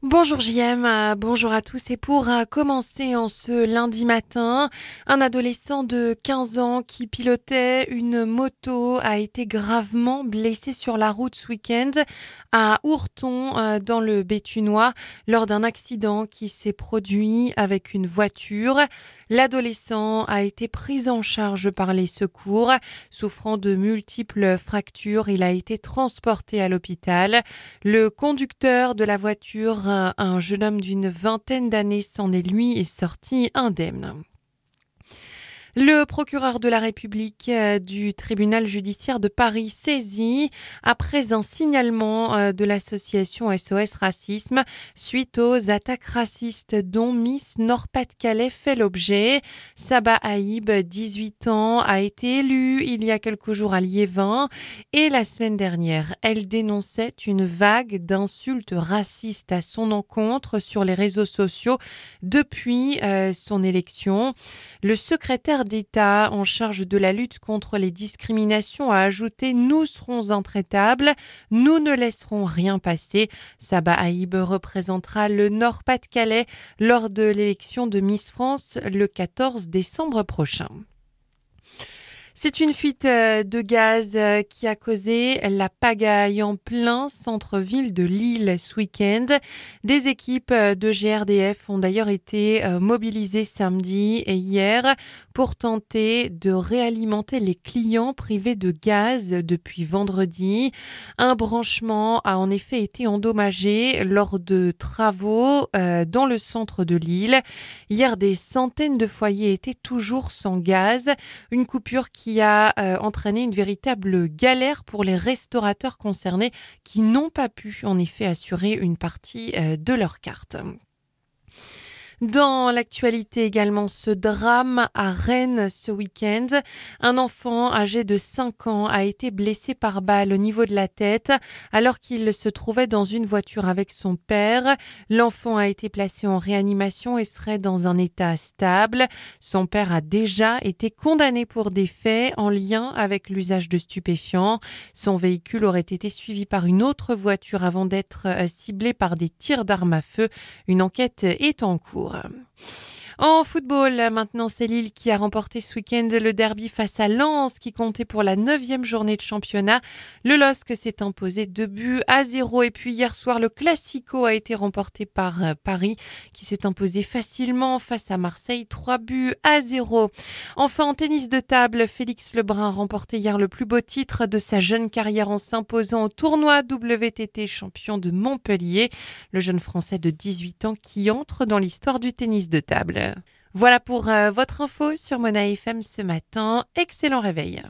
Bonjour JM, bonjour à tous. Et pour commencer en ce lundi matin, un adolescent de 15 ans qui pilotait une moto a été gravement blessé sur la route ce week-end à Ourton dans le Béthunois lors d'un accident qui s'est produit avec une voiture. L'adolescent a été pris en charge par les secours. Souffrant de multiples fractures, il a été transporté à l'hôpital. Le conducteur de la voiture, un jeune homme d'une vingtaine d'années, s'en est lui sorti indemne. Le procureur de la République du tribunal judiciaire de Paris saisi après un signalement de l'association SOS Racisme suite aux attaques racistes dont Miss Nord-Pas-de-Calais fait l'objet. Saba Haïb, 18 ans, a été élue il y a quelques jours à Liévin et la semaine dernière, elle dénonçait une vague d'insultes racistes à son encontre sur les réseaux sociaux depuis son élection. Le secrétaire d'État en charge de la lutte contre les discriminations a ajouté « Nous serons intraitables, nous ne laisserons rien passer ». Saba Haïb représentera le Nord-Pas-de-Calais lors de l'élection de Miss France le 14 décembre prochain. C'est une fuite de gaz qui a causé la pagaille en plein centre-ville de Lille ce week-end. Des équipes de GRDF ont d'ailleurs été mobilisées samedi et hier pour tenter de réalimenter les clients privés de gaz depuis vendredi. Un branchement a en effet été endommagé lors de travaux dans le centre de Lille. Hier, des centaines de foyers étaient toujours sans gaz. Une coupure qui a entraîné une véritable galère pour les restaurateurs concernés qui n'ont pas pu en effet assurer une partie de leur carte. Dans l'actualité également, ce drame à Rennes ce week-end. Un enfant âgé de 5 ans a été blessé par balle au niveau de la tête alors qu'il se trouvait dans une voiture avec son père. L'enfant a été placé en réanimation et serait dans un état stable. Son père a déjà été condamné pour des faits en lien avec l'usage de stupéfiants. Son véhicule aurait été suivi par une autre voiture avant d'être ciblé par des tirs d'armes à feu. Une enquête est en cours. En football, maintenant, c'est Lille qui a remporté ce week-end le derby face à Lens qui comptait pour la 9e journée de championnat. Le LOSC s'est imposé 2-0 et puis hier soir, le Classico a été remporté par Paris qui s'est imposé facilement face à Marseille 3-0. Enfin, en tennis de table, Félix Lebrun a remporté hier le plus beau titre de sa jeune carrière en s'imposant au tournoi WTT champion de Montpellier. Le jeune Français de 18 ans qui entre dans l'histoire du tennis de table. Voilà pour votre info sur Mona FM ce matin. Excellent réveil.